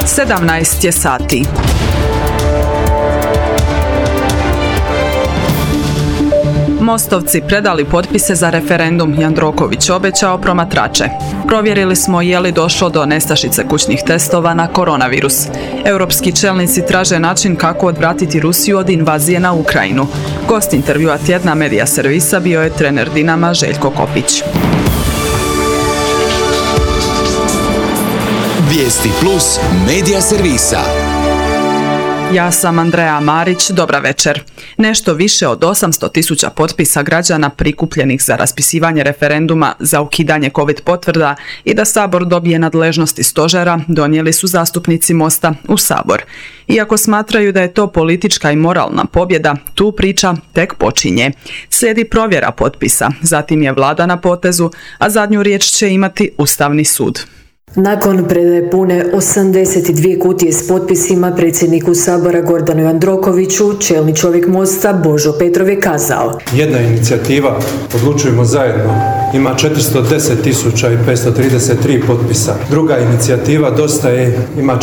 17 je sati. Mostovci predali potpise za referendum, Jandroković obećao promatrače. Provjerili smo je li došlo do nestašice kućnih testova na koronavirus. Europski čelnici traže način kako odvratiti Rusiju od invazije na Ukrajinu. Gost intervjua tjedna Medija servisa bio je trener Dinama Željko Kopić. Vijesti plus Medija servisa. Ja sam Andreja Marić, dobra večer. Nešto više od 800.000 potpisa građana prikupljenih za raspisivanje referenduma za ukidanje COVID potvrda i da Sabor dobije nadležnosti stožera donijeli su zastupnici Mosta u Sabor. Iako smatraju da je to politička i moralna pobjeda, tu priča tek počinje. Slijedi provjera potpisa, zatim je vlada na potezu, a zadnju riječ će imati Ustavni sud. Nakon predaje pune 82 kutije s potpisima predsjedniku Sabora Gordanu Jandrokoviću, čelni čovjek Mosta Božo Petrov je kazao: Jedna inicijativa, Odlučujemo zajedno, ima 410.533 potpisa. Druga inicijativa, Dosta je, ima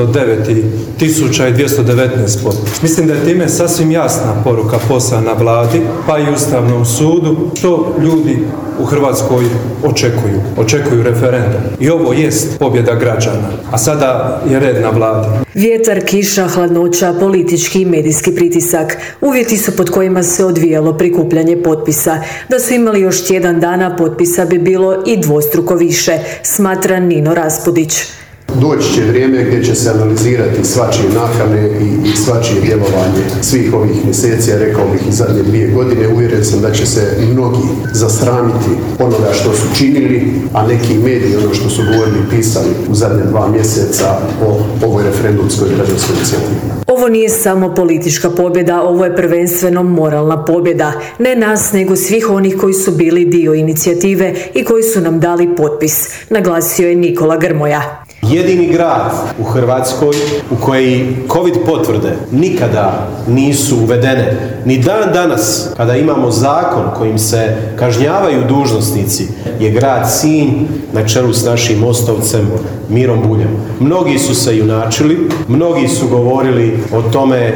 409.219 potpisa. Mislim da je time sasvim jasna poruka poslana vladi, pa i Ustavnom sudu, što ljudi u Hrvatskoj očekuju. Očekuju referendum. I ovo jest pobjeda građana. A sada je red na vladi. Vjetar, kiša, hladnoća, politički i medijski pritisak. Uvjeti su pod kojima se odvijalo prikupljanje potpisa. Da su imali još tjedan dana, potpisa bi bilo i dvostruko više, smatra Nino Raspudić. Doći će vrijeme gdje će se analizirati svačije nakane i svačije djelovanje svih ovih mjeseci, a rekao bih i zadnje 2 godine. Uvjeren sam da će se mnogi zasramiti onoga što su činili, a neki mediji ono što su govorili i pisali u zadnje 2 mjeseca o ovoj referendumskoj građanskoj inicijativi. Ovo nije samo politička pobjeda, ovo je prvenstveno moralna pobjeda. Ne nas, nego svih onih koji su bili dio inicijative i koji su nam dali potpis, naglasio je Nikola Grmoja. Jedini grad u Hrvatskoj u koji COVID potvrde nikada nisu uvedene, ni dan danas kada imamo zakon kojim se kažnjavaju dužnosnici, je grad Sinj na čelu s našim mostovcem Mirom Buljom. Mnogi su se junačili, mnogi su govorili o tome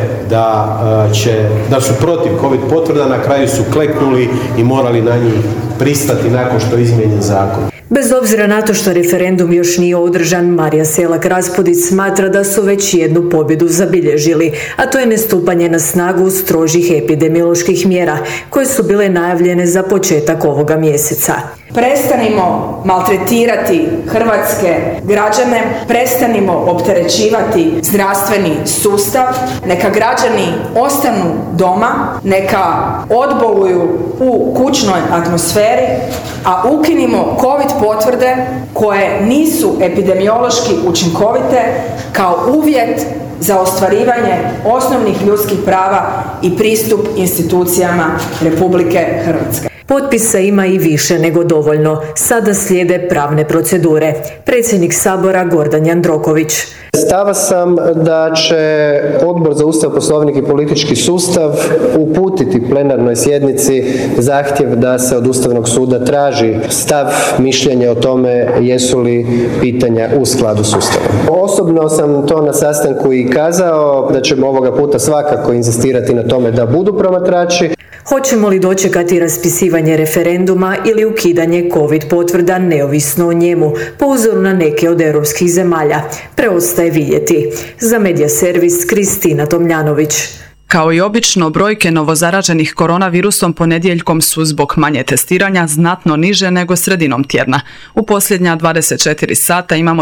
da su protiv COVID potvrda, na kraju su kleknuli i morali na njih pristati nakon što je izmijenjen zakon. Bez obzira na to što referendum još nije održan, Marija Selak Raspudić smatra da su već jednu pobjedu zabilježili, a to je nestupanje na snagu strožih epidemioloških mjera koje su bile najavljene za početak ovoga mjeseca. Prestanimo maltretirati hrvatske građane, prestanimo opterećivati zdravstveni sustav, neka građani ostanu doma, neka odboluju u kućnoj atmosferi, a ukinimo COVID potvrde koje nisu epidemiološki učinkovite kao uvjet za ostvarivanje osnovnih ljudskih prava i pristup institucijama Republike Hrvatske. Potpisa ima i više nego dovoljno. Sada slijede pravne procedure. Predsjednik Sabora Gordan Jandroković. Stava sam da će Odbor za Ustav, Poslovnik i politički sustav uputiti plenarnoj sjednici zahtjev da se od Ustavnog suda traži stav, mišljenje o tome jesu li pitanja u skladu s Ustavom. Osobno sam to na sastanku i kazao da ćemo ovoga puta svakako inzistirati na tome da budu promatrači. Hoćemo li dočekati raspisivanje referenduma ili ukidanje COVID potvrda neovisno o njemu, po uzoru na neke od europskih zemalja? Preostaje vidjeti. Za Medija servis Kristina Tomljanović. Kao i obično, brojke novozaraženih koronavirusom ponedjeljkom su zbog manje testiranja znatno niže nego sredinom tjedna. U posljednja 24 sata imamo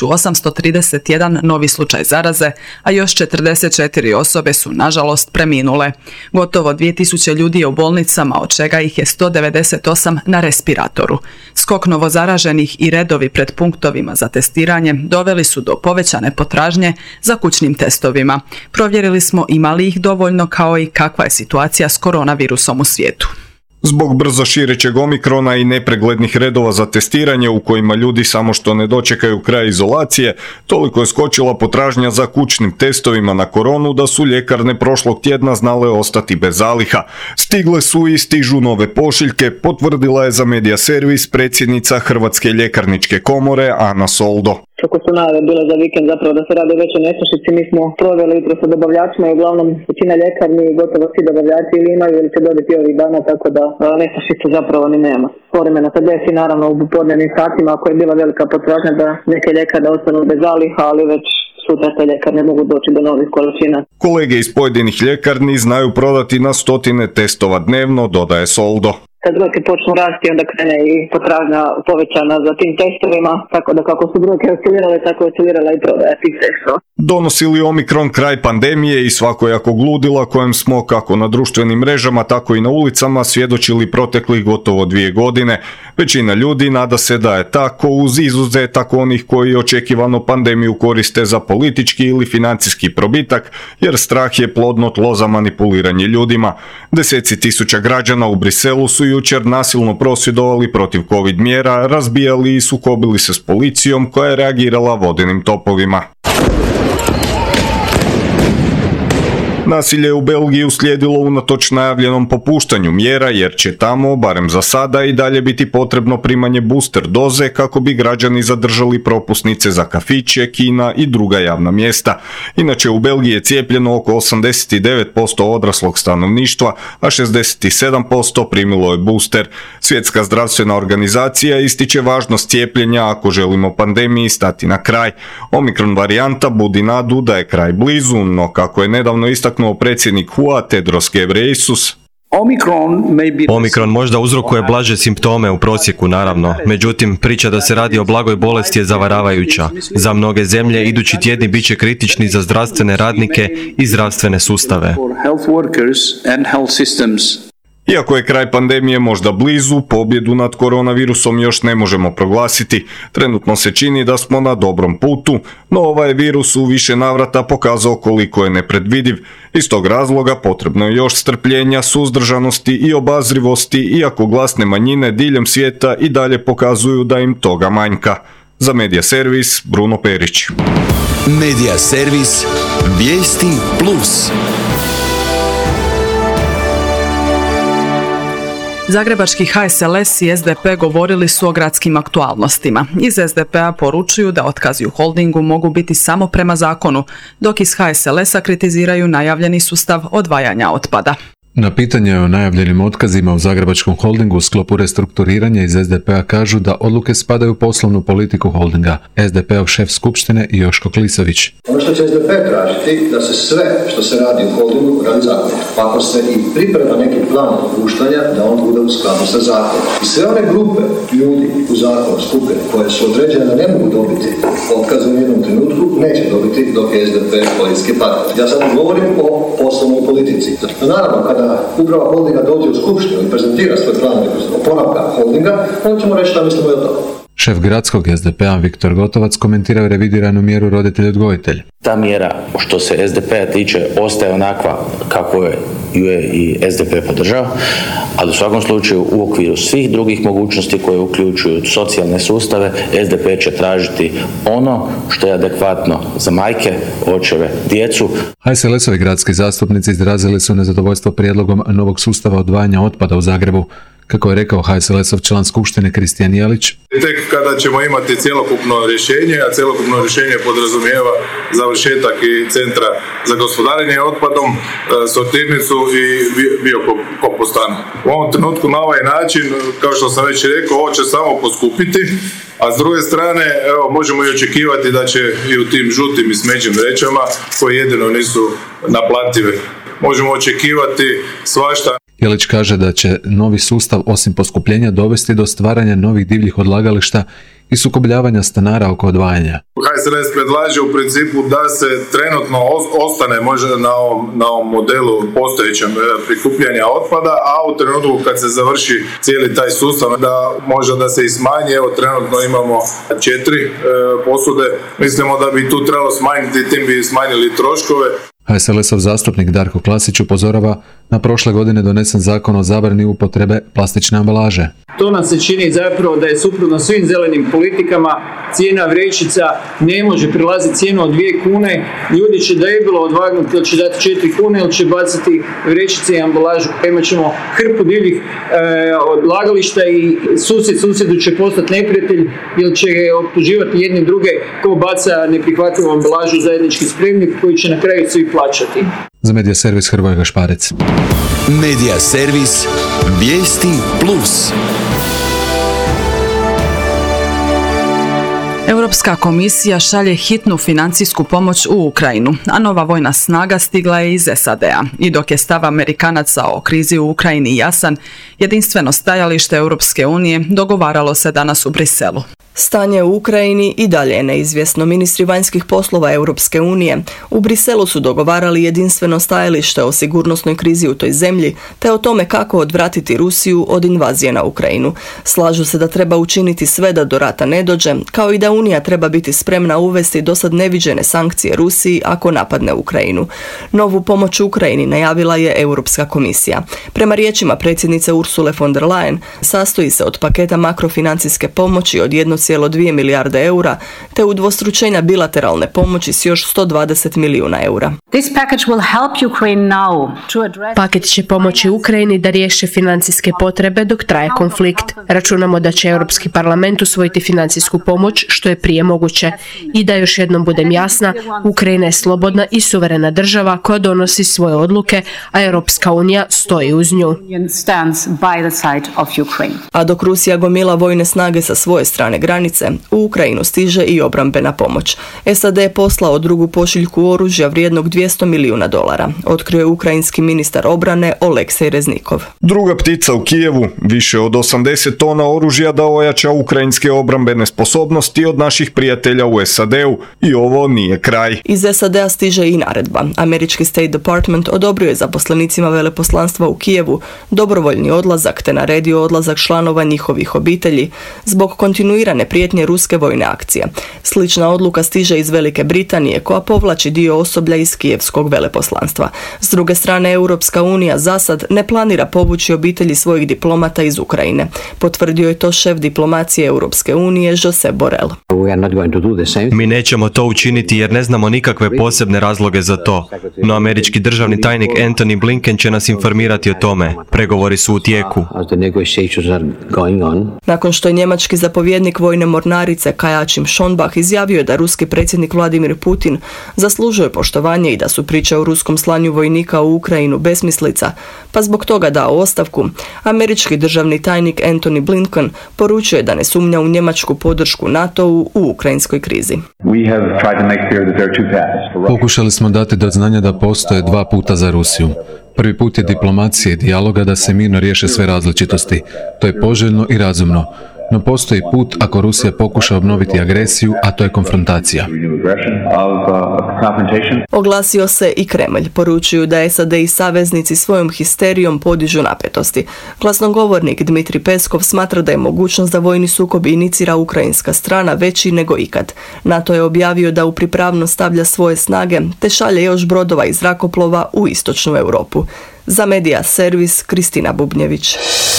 1831 novi slučaj zaraze, a još 44 osobe su nažalost preminule. Gotovo 2000 ljudi je u bolnicama, od čega ih je 198 na respiratoru. Skok novozaraženih i redovi pred punktovima za testiranje doveli su do povećane potražnje za kućnim testovima. Provjerili smo imali ih dovoljno, kao i kakva je situacija s koronavirusom u svijetu. Zbog brzo širećeg omikrona i nepreglednih redova za testiranje u kojima ljudi samo što ne dočekaju kraj izolacije, toliko je skočila potražnja za kućnim testovima na koronu da su ljekarne prošlog tjedna znale ostati bez zaliha. Stigle su i stižu nove pošiljke, potvrdila je za Medija servis predsjednica Hrvatske ljekarničke komore Ana Soldo. kako su najave bile za vikend zapravo da se radi o većoj nestašici, mi smo proveli jutro sa dobavljačima i uglavnom većina ljekarni, gotovo svi dobavljači ili imaju ili će dobiti ovih dana, tako da nestašice zapravo ni nema. Povremeno se desi naravno u popodnevnim satima ako je bila velika potražnja da neke ljekarne ostanu bez zaliha, ali već sutra te ljekarne mogu doći do novih količina. Kolege iz pojedinih ljekarni znaju prodati na stotine testova dnevno, dodaje Soldo. Kad brojke počnu rasti, onda krene i potražnja povećana za tim testovima, tako da kako su brojke oscilirale, tako je oscilirala i prodaja tih testova. Donosi li Omikron kraj pandemije i svakojakog ludila kojem smo kako na društvenim mrežama, tako i na ulicama svjedočili proteklih gotovo 2 godine. Većina ljudi nada se da je tako, uz izuzetak onih koji očekivano pandemiju koriste za politički ili financijski probitak, jer strah je plodno tlo za manipuliranje ljudima. Deseci tisuća građana u Briselu su jučer nasilno prosvjedovali protiv covid mjera, razbijali i sukobili se s policijom koja je reagirala vodenim topovima. Nasilje u Belgiji uslijedilo unatoč najavljenom popuštanju mjera jer će tamo, barem za sada, i dalje biti potrebno primanje booster doze kako bi građani zadržali propusnice za kafiće, kina i druga javna mjesta. Inače, u Belgiji je cijepljeno oko 89% odraslog stanovništva, a 67% primilo je booster. Svjetska zdravstvena organizacija ističe važnost cijepljenja ako želimo pandemiji stati na kraj. Omikron varijanta budi nadu da je kraj blizu, no kako je nedavno istaknuo predsjednik WHO-a Tedros Ghebreyesus, Omikron možda uzrokuje blaže simptome u prosjeku, naravno. Međutim, priča da se radi o blagoj bolesti je zavaravajuća. Za mnoge zemlje idući tjedni bit će kritični za zdravstvene radnike i zdravstvene sustave. Iako je kraj pandemije možda blizu, pobjedu nad koronavirusom još ne možemo proglasiti. Trenutno se čini da smo na dobrom putu, no ovaj virus u više navrata pokazao koliko je nepredvidiv. Iz tog razloga potrebno je još strpljenja, suzdržanosti i obazrivosti, iako glasne manjine diljem svijeta i dalje pokazuju da im toga manjka. Za Medija servis, Bruno Perić. Medija servis, vijesti plus. Zagrebački HSLS i SDP govorili su o gradskim aktualnostima. Iz SDP-a poručuju da otkazi u holdingu mogu biti samo prema zakonu, dok iz HSLS-a kritiziraju najavljeni sustav odvajanja otpada. Na pitanje o najavljenim otkazima u Zagrebačkom holdingu u sklopu restrukturiranja iz SDP-a kažu da odluke spadaju u poslovnu politiku holdinga. SDP-ov šef skupštine Joško Klisović. Ono što će SDP tražiti da se sve što se radi u holdingu radi zakon. Pa ako se i priprema neki plan otpuštanja, da on bude u skladu sa zakonom. I sve one grupe ljudi u zakonu, skupine koje su određene da ne mogu dobiti otkaz u jednom trenutku, neće dobiti dok je SDP koalicijski partner. Ja sad govorim o poslovnoj politici. Naravno, kada uprava holdinga dođe u skupštinu i prezentira svoj plan oporavka holdinga, onda ćemo reći šta mislimo o tome. Šef gradskog SDP-a Viktor Gotovac komentirao revidiranu mjeru roditelj-odgojitelj. Ta mjera što se SDP-a tiče ostaje onakva kako ju je i SDP podržao, ali u svakom slučaju u okviru svih drugih mogućnosti koje uključuju socijalne sustave, SDP će tražiti ono što je adekvatno za majke, očeve, djecu. HSLS-ovi gradski zastupnici izrazili su nezadovoljstvo prijedlogom novog sustava odvajanja otpada u Zagrebu. Kako je rekao HSLS-ov član skupštine Kristijan Jelić. Tek kada ćemo imati cjelokupno rješenje, a cjelokupno rješenje podrazumijeva završetak i centra za gospodarenje otpadom, sortirnicu i biokompostan. U ovom trenutku na ovaj način, kao što sam već rekao, ovo će samo poskupiti, a s druge strane možemo i očekivati da će i u tim žutim i smeđim vrećama, koje jedino nisu naplative, možemo očekivati svašta. Jelić kaže da će novi sustav osim poskupljenja dovesti do stvaranja novih divljih odlagališta i sukobljavanja stanara oko odvajanja. HSLS predlaže u principu da se trenutno ostane možda na ovom modelu postojećem prikupljanja otpada, a u trenutku kad se završi cijeli taj sustav da se i smanji. Evo trenutno imamo 4 posude, mislimo da bi tu trebalo smanjiti, tim bi smanjili troškove. HSLS-ov zastupnik Darko Klasić upozorava Na prošle godine donesen zakon o zabrani upotrebe plastične ambalaže. To nam se čini zapravo da je suprotno svim zelenim politikama. Cijena vrećica ne može prelaziti cijenu od 2 kune. Ljudi će debelo odvagnuti ili će dati 4 kune ili će baciti vrećice i ambalažu. Imat ćemo hrpu divljih odlagališta i susjedu će postati neprijatelj ili će optuživati jedni druge ko baca neprihvatljivu ambalažu u zajednički spremnik koji će na kraju svi plaćati. Za Medija servis Hrvoje Gašparec. Medija servis Vijesti Plus. Europska komisija šalje hitnu financijsku pomoć u Ukrajinu, a nova vojna snaga stigla je iz SAD-a. I dok je stav Amerikanaca o krizi u Ukrajini jasan, jedinstveno stajalište Europske unije dogovaralo se danas u Briselu. Stanje u Ukrajini i dalje je neizvjesno. Ministri vanjskih poslova Europske unije u Briselu su dogovarali jedinstveno stajalište o sigurnosnoj krizi u toj zemlji, te o tome kako odvratiti Rusiju od invazije na Ukrajinu. Slažu se da treba učiniti sve da do rata ne dođe, kao i da Unija treba biti spremna uvesti dosad neviđene sankcije Rusiji ako napadne Ukrajinu. Novu pomoć Ukrajini najavila je Europska komisija. Prema riječima predsjednice Ursule von der Leyen, sastoji se od paketa makrofinancijske pomoći od 1,2 milijarde eura, te udvostručenja bilateralne pomoći s još 120 milijuna eura. Paket će pomoći Ukrajini da riješi financijske potrebe dok traje konflikt. Računamo da će Europski parlament usvojiti financijsku pomoć što je prije moguće. I da još jednom budem jasna, Ukrajina je slobodna i suverena država koja donosi svoje odluke, a Europska unija stoji uz nju. A dok Rusija gomila vojne snage sa svoje strane granice, u Ukrajinu stiže i obrambena pomoć. SAD je poslao drugu pošiljku oružja vrijednog $200 milijuna, otkrio je ukrajinski ministar obrane Oleksij Reznikov. Druga ptica u Kijevu, više od 80 tona oružja da ojača ukrajinske obrambene sposobnosti od naših prijatelja u SAD-u i ovo nije kraj. Iz SAD-a stiže i naredba. Američki State Department odobrio je zaposlenicima veleposlanstva u Kijevu dobrovoljni odlazak te naredio odlazak članova njihovih obitelji zbog kontinuirane prijetnje ruske vojne akcije. Slična odluka stiže iz Velike Britanije koja povlači dio osoblja iz kijevskog veleposlanstva. S druge strane, Europska unija zasad ne planira povući obitelji svojih diplomata iz Ukrajine. Potvrdio je to šef diplomacije Europske unije Josep Borrell. Mi nećemo to učiniti jer ne znamo nikakve posebne razloge za to. No američki državni tajnik Antony Blinken će nas informirati o tome. Pregovori su u tijeku. Nakon što je njemački zapovjednik vojne mornarice Kajačim Schonbach izjavio da ruski predsjednik Vladimir Putin zaslužuje poštovanje i da su priče o ruskom slanju vojnika u Ukrajinu besmislica, pa zbog toga dao ostavku, američki državni tajnik Antony Blinken poručuje da ne sumnja u njemačku podršku NATO-u u ukrajinskoj krizi. Pokušali smo dati do znanja da postoje dva puta za Rusiju. Prvi put je diplomacija i dijaloga da se mirno riješe sve različitosti. To je poželjno i razumno. No postoji put ako Rusija pokuša obnoviti agresiju, a to je konfrontacija. Oglasio se i Kremlj. Poručuju da SAD i saveznici svojom histerijom podižu napetosti. Glasnogovornik Dmitri Peskov smatra da je mogućnost da vojni sukob inicira ukrajinska strana veći nego ikad. NATO je objavio da u pripravnost stavlja svoje snage te šalje još brodova i zrakoplova u istočnu Europu. Za Medija servis Kristina Bubnjević.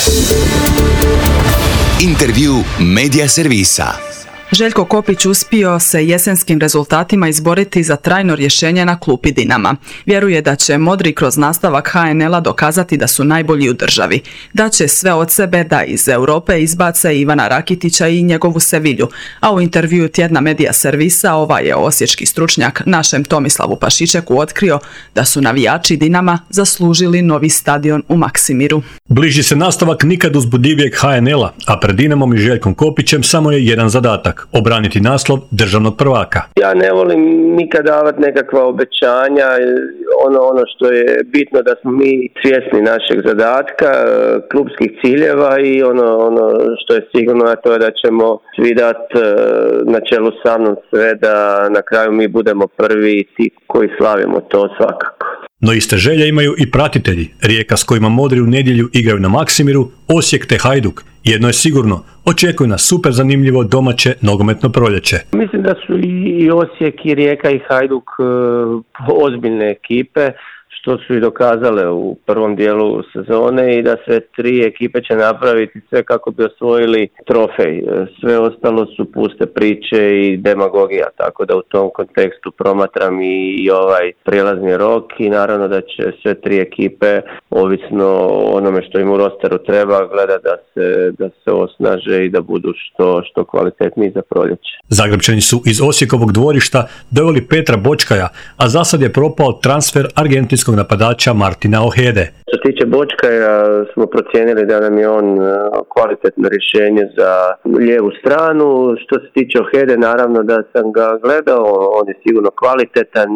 Intervju Medija servisa. Željko Kopić uspio se jesenskim rezultatima izboriti za trajno rješenje na klupi Dinama. Vjeruje da će modri kroz nastavak HNL-a dokazati da su najbolji u državi. Da će sve od sebe da iz Europe izbace Ivana Rakitića i njegovu Sevilju. A u intervjuu tjedna Medija servisa ovaj je osječki stručnjak našem Tomislavu Pašičeku otkrio da su navijači Dinama zaslužili novi stadion u Maksimiru. Bliži se nastavak nikad uzbudljivijeg HNL-a, a pred Dinamom i Željkom Kopićem samo je jedan zadatak. Obraniti naslov državnog prvaka. Ja ne volim nikad davati nekakva obećanja, ono što je bitno da smo mi svjesni našeg zadatka, klubskih ciljeva i ono što je sigurno, a to je da ćemo svi dati na čelu sa mnom sve da na kraju mi budemo prvi i ti koji slavimo to svakako. No iste želje imaju i pratitelji. Rijeka s kojima modri u nedjelju igraju na Maksimiru, Osijek te Hajduk. Jedno je sigurno, očekuje nas super zanimljivo domaće nogometno proljeće. Mislim da su i Osijek i Rijeka i Hajduk ozbiljne ekipe. što su i dokazale u prvom dijelu sezone i da sve tri ekipe će napraviti sve kako bi osvojili trofej. Sve ostalo su puste priče i demagogija, tako da u tom kontekstu promatram i ovaj prijelazni rok i naravno da će sve tri ekipe, ovisno o onome što im u rosteru treba, gleda da se osnaže i da budu što kvalitetniji za proljeće. Zagrebčani su iz Osijekovog dvorišta doveli Petra Bočkaja, a za sad je propao transfer argentinskog napadača Martina Ojede. Što se tiče Bočkaja, smo procijenili da nam je on kvalitetno rješenje za lijevu stranu. Što se tiče Ojede, naravno da sam ga gledao, on je sigurno kvalitetan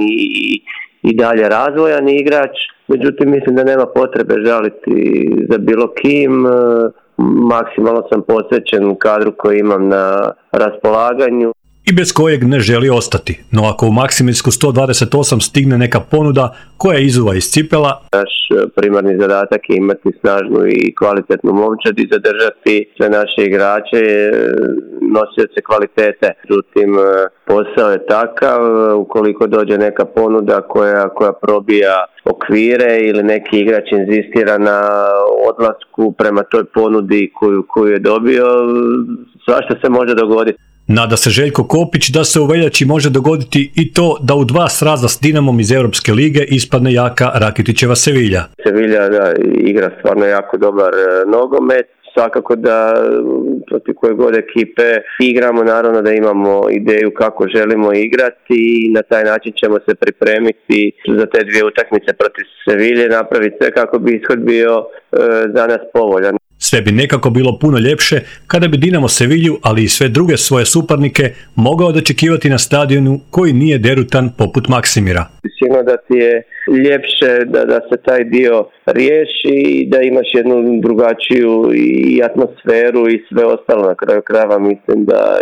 i dalje razvojan igrač. Međutim, mislim da nema potrebe žaliti za bilo kim. Maksimalno sam posvećen kadru koji imam na raspolaganju. I bez kojeg ne želi ostati. No ako u Maksimirsku 128 stigne neka ponuda koja izuva iz cipela, naš primarni zadatak je imati snažnu i kvalitetnu momčad i zadržati sve naše igrače, nosioce kvalitete. Međutim, posao je takav, ukoliko dođe neka ponuda koja probija okvire ili neki igrač inzistira na odlasku prema toj ponudi koju je dobio, svašta se može dogoditi. Nada se Željko Kopić da se u veljači može dogoditi i to da u 2 sraza s Dinamom iz Europske lige ispadne jaka Rakitićeva Sevilja. Sevilja igra stvarno jako dobar nogomet. Svakako da protiv koje god ekipe igramo, naravno da imamo ideju kako želimo igrati i na taj način ćemo se pripremiti za te 2 utakmice protiv Sevilje, napraviti sve kako bi ishod bio za nas povoljan. Sve bi nekako bilo puno ljepše kada bi Dinamo Sevilju, ali i sve druge svoje suparnike, mogao dočekivati na stadionu koji nije derutan poput Maksimira. Sigurno da ti je ljepše da se taj dio riješi i da imaš jednu drugačiju i atmosferu i sve ostalo. Na kraju krajeva mislim da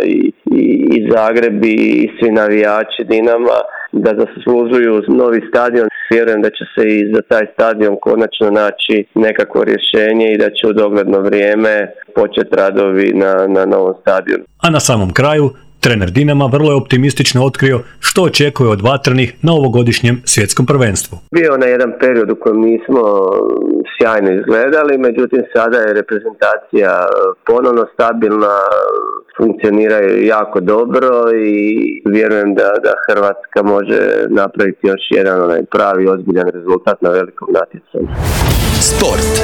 i Zagreb i svi navijači Dinama da zaslužuju novi stadion. Vjerujem da će se i za taj stadion konačno naći nekakvo rješenje i da će u dogledno vrijeme početi radovi na novom stadionu. A na samom kraju, trener Dinama vrlo je optimistično otkrio što očekuje od vatrenih na ovogodišnjem svjetskom prvenstvu. Bio na jedan period u kojem nismo sjajno izgledali, međutim sada je reprezentacija ponovno stabilna, funkcioniraju jako dobro i vjerujem da Hrvatska može napraviti još jedan onaj pravi ozbiljan rezultat na velikom natjecanju. Sport.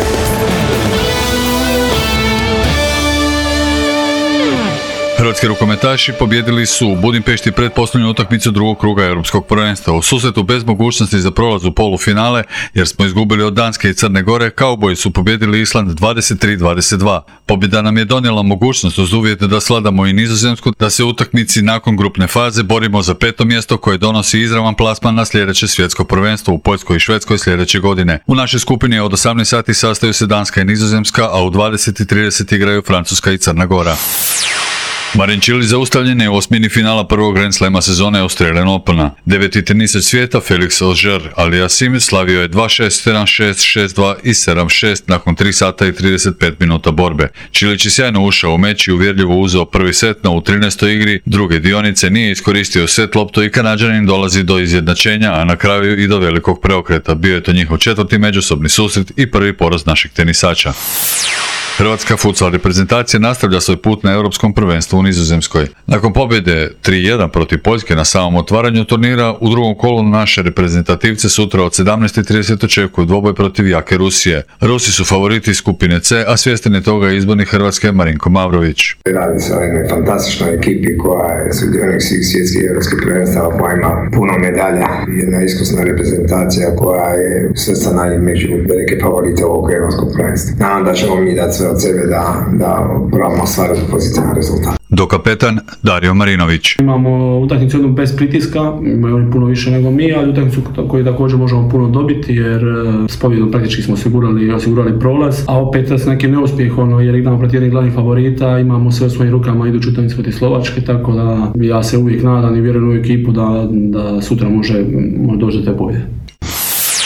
Hrvatski rukometaši pobjedili su u Budimpešti pretposljednju utakmicu drugog kruga europskog prvenstva. U susretu bez mogućnosti za prolaz u polufinale, jer smo izgubili od Danske i Crne Gore, Kauboji su pobjedili Island 23-22. Pobjeda nam je donijela mogućnost uz uvjet da sladamo i Nizozemsku, da se u utakmici nakon grupne faze borimo za 5. mjesto koje donosi izravan plasman na sljedeće svjetsko prvenstvo u Poljskoj i Švedskoj sljedeće godine. U našoj skupini od 18 sati sastaju se Danska i Nizozemska, a u 20:30 igraju Francuska i Crna Gora. Marin Cilic zaustavljen je u osmini finala prvog Grand Slama sezone Australian Opena. 9. tenisač svijeta Felix Auger-Aliassime slavio je 2-6, 7-6, 6-2 i 7-6 nakon 3 sata i 35 minuta borbe. Cilic je sjajno ušao u meč i uvjerljivo uzeo prvi set, no u 13. igri druge dionice nije iskoristio set loptu i Kanađanin dolazi do izjednačenja, a na kraju i do velikog preokreta. Bio je to njihov 4. međusobni susret i prvi poraz našeg tenisača. Hrvatska futsal reprezentacija nastavlja svoj put na europskom prvenstvu u Nizozemskoj. Nakon pobjede 3-1 protiv Poljske na samom otvaranju turnira, u drugom kolu naše reprezentativce sutra od 17:30 očekuju dvoboj protiv jake Rusije. Rusi su favoriti skupine C, a svjestan je toga izbornik Hrvatske Marinko Mavrović. Radi se o jednoj fantastičnoj ekipi koja je sudionik svih svjetskih europskih prvenstava, koja ima puno medalja. Jedna iskusna reprezentacija koja je svrstana među velike favorite ovog europskog prvenstva. Nadam da ćemo mi dati sve od sebe da probamo ostvariti pozitivan rezultat. Dokapetan Dario Marinović. Imamo utakmicu jednu bez pritiska, imaju oni puno više nego mi, ali utakmicu koju također možemo puno dobiti jer s pobjedom praktički smo osigurali prolaz, a opet s nekim neuspjeh jer igramo protiv jednih glavnih favorita, imamo sve u svojim rukama iduću utakmicu protiv Slovačke, tako da ja se uvijek nadam i vjerujem u ekipu da sutra može doći do te pobjede.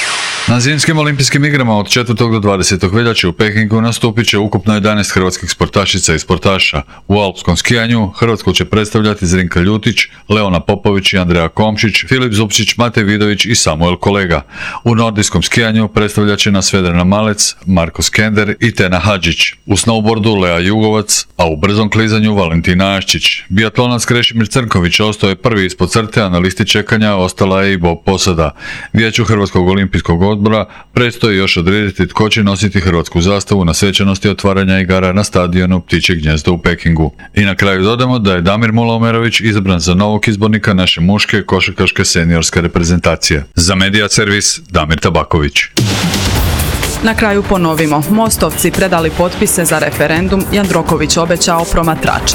Na zimskim olimpijskim igrama od 4. do 20. veljače u Pekingu nastupit će ukupno 11 hrvatskih sportašica i sportaša. U alpskom skijanju Hrvatsku će predstavljati Zrinka Ljutić, Leona Popović i Andreja Komšić, Filip Zupčić, Matej Vidović i Samuel Kolega. U nordijskom skijanju predstavljat će nas Vedrana Malec, Marko Skender i Tena Hadžić. U snowboardu Lea Jugovac, a u brzom klizanju Valentina Aščić. Biatlonac Krešimir Crnković ostao je prvi ispod crte, a na listi čekanja ostala je i Bob Posada. Vijeću Hrvatskog olimpijskog odbora predstoji još odrediti tko će nositi hrvatsku zastavu na svečanosti otvaranja igara na stadionu Ptičje gnjezdo u Pekingu. I na kraju dodamo da je Damir Mula-Omerović izabran za novog izbornika naše muške košarkaške seniorske reprezentacije. Za Media Servis Damir Tabaković. Na kraju ponovimo, Mostovci predali potpise za referendum, Jandroković obećao promatrače.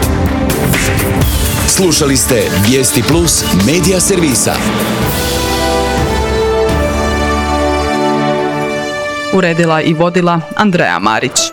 Slušali ste Vijesti Plus Media Servisa. Uredila i vodila Andreja Marić.